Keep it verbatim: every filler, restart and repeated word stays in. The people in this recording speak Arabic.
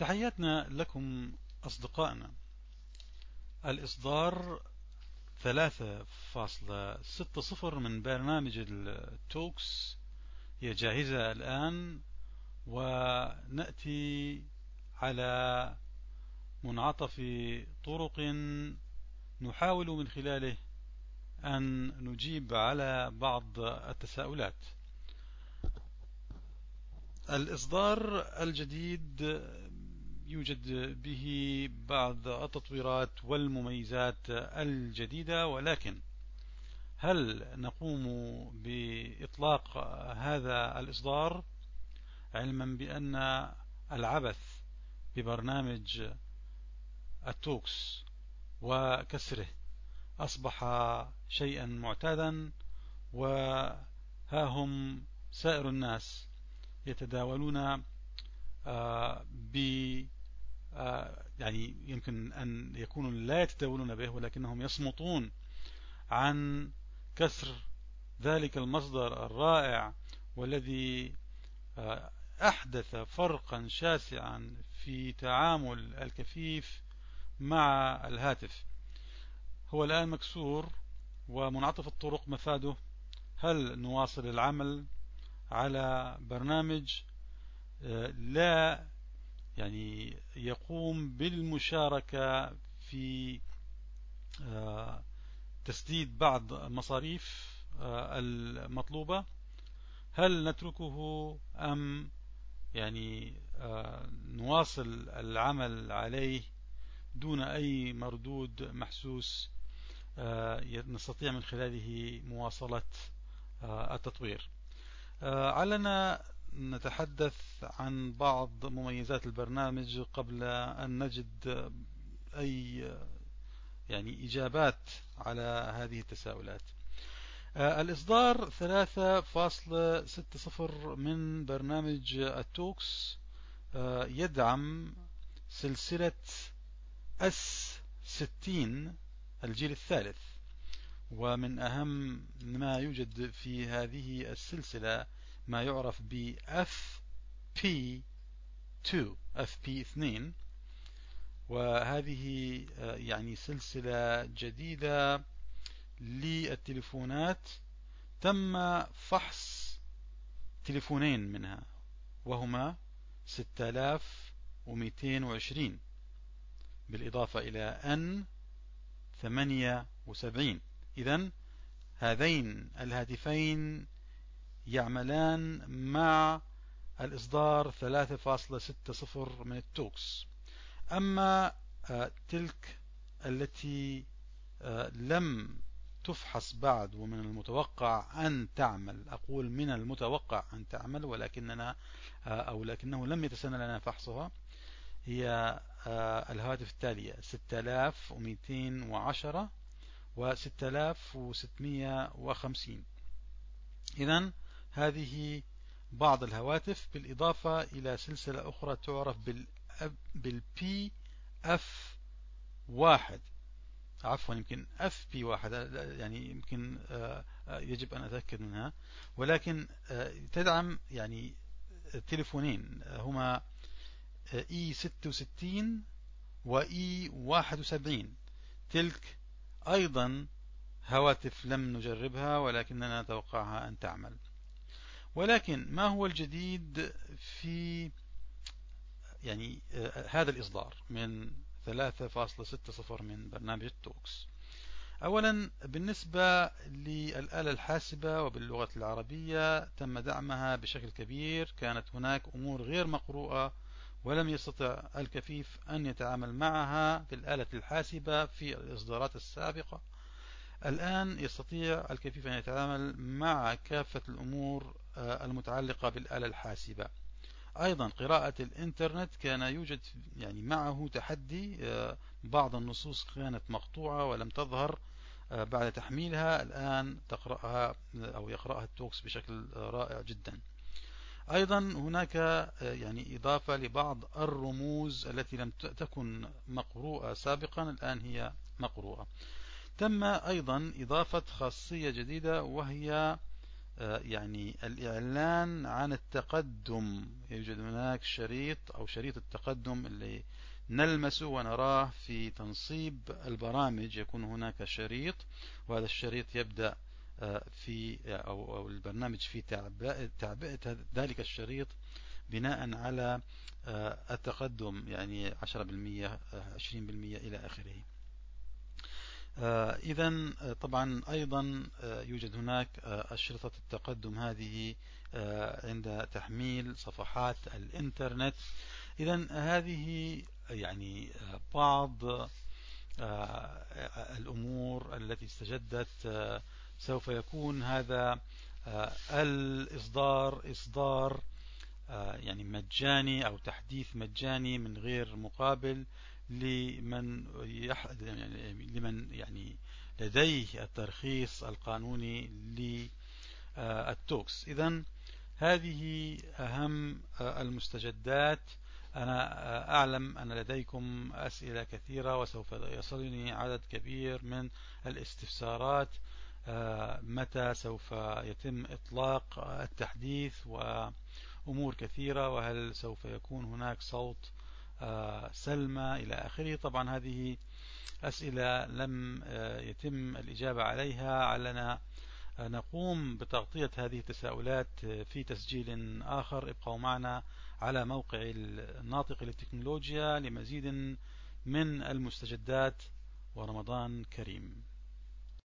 تحياتنا لكم أصدقائنا. الإصدار ثلاثة فاصلة ستة من برنامج التوكس هي جاهزة الآن، ونأتي على منعطف طرق نحاول من خلاله أن نجيب على بعض التساؤلات. الإصدار الجديد يوجد به بعض التطويرات والمميزات الجديدة، ولكن هل نقوم بإطلاق هذا الإصدار علما بأن العبث ببرنامج التوكس وكسره أصبح شيئا معتادا، وها هم سائر الناس يتداولون ب يعني يمكن أن يكونوا لا يتداولون به، ولكنهم يصمتون عن كسر ذلك المصدر الرائع والذي أحدث فرقا شاسعا في تعامل الكفيف مع الهاتف. هو الآن مكسور ومنعطف الطرق مفاده هل نواصل العمل على برنامج لا يعني يقوم بالمشاركة في تسديد بعض المصاريف المطلوبة؟ هل نتركه أم يعني نواصل العمل عليه دون أي مردود محسوس نستطيع من خلاله مواصلة التطوير؟ علنا نتحدث عن بعض مميزات البرنامج قبل أن نجد أي يعني إجابات على هذه التساؤلات. الإصدار ثلاثة فاصلة ستة من برنامج التوكس يدعم سلسلة اس ستين الجيل الثالث، ومن أهم ما يوجد في هذه السلسلة ما يعرف ب اف بي اثنين، وهذه يعني سلسلة جديدة للتليفونات. تم فحص تليفونين منها وهما ستة آلاف ومئتين وعشرين بالإضافة إلى إن ثمانية وسبعين. إذن هذين الهاتفين يعملان مع الإصدار ثلاثة فاصلة ستة من التوكس. أما تلك التي لم تفحص بعد ومن المتوقع أن تعمل، أقول من المتوقع أن تعمل ولكننا أو لكنه لم يتسنى لنا فحصها، هي الهواتف التالية ستة آلاف ومئتين وعشرة و ستة آلاف وستمئة وخمسين. إذن هذه بعض الهواتف بالإضافة إلى سلسلة أخرى تعرف بالبي اف واحد، عفوا يمكن اف بي واحد، يعني يمكن يجب أن أتأكد منها، ولكن تدعم يعني تليفونين هما اي ستة وستين و اي واحد وسبعين. تلك أيضا هواتف لم نجربها ولكننا نتوقعها أن تعمل. ولكن ما هو الجديد في يعني هذا الإصدار من ثلاثة فاصلة ستة من برنامج التوكس؟ أولا بالنسبة للآلة الحاسبة وباللغة العربية تم دعمها بشكل كبير. كانت هناك أمور غير مقروءة ولم يستطع الكفيف أن يتعامل معها بالآلة الحاسبة في الإصدارات السابقة. الآن يستطيع الكفيف أن يتعامل مع كافة الأمور المتعلقة بالآلة الحاسبة. أيضا قراءة الإنترنت كان يوجد يعني معه تحدي، بعض النصوص كانت مقطوعة ولم تظهر بعد تحميلها، الآن تقرأها أو يقرأها التوكس بشكل رائع جدا. أيضا هناك يعني إضافة لبعض الرموز التي لم تكن مقروءة سابقا، الآن هي مقروءة. تم أيضا إضافة خاصية جديدة وهي يعني الإعلان عن التقدم. يوجد هناك شريط أو شريط التقدم اللي نلمسه ونراه في تنصيب البرامج. يكون هناك شريط، وهذا الشريط يبدأ في أو, أو البرنامج في تعبئة ذلك الشريط بناء على التقدم، يعني عشرة بالمئة عشرين بالمئة إلى آخره. إذا طبعا أيضا يوجد هناك أشرطة التقدم هذه عند تحميل صفحات الإنترنت. إذا هذه يعني بعض الأمور التي استجدت. سوف يكون هذا الإصدار إصدار يعني مجاني أو تحديث مجاني من غير مقابل لمن يح... لمن يعني لديه الترخيص القانوني للتوكس. إذن هذه أهم المستجدات. أنا أعلم أن لديكم أسئلة كثيرة وسوف يصلني عدد كبير من الاستفسارات. متى سوف يتم إطلاق التحديث وأمور كثيرة، وهل سوف يكون هناك صوت سلمى إلى آخره. طبعا هذه أسئلة لم يتم الإجابة عليها. علنا نقوم بتغطية هذه التساؤلات في تسجيل آخر. ابقوا معنا على موقع الناطق للتكنولوجيا لمزيد من المستجدات، ورمضان كريم.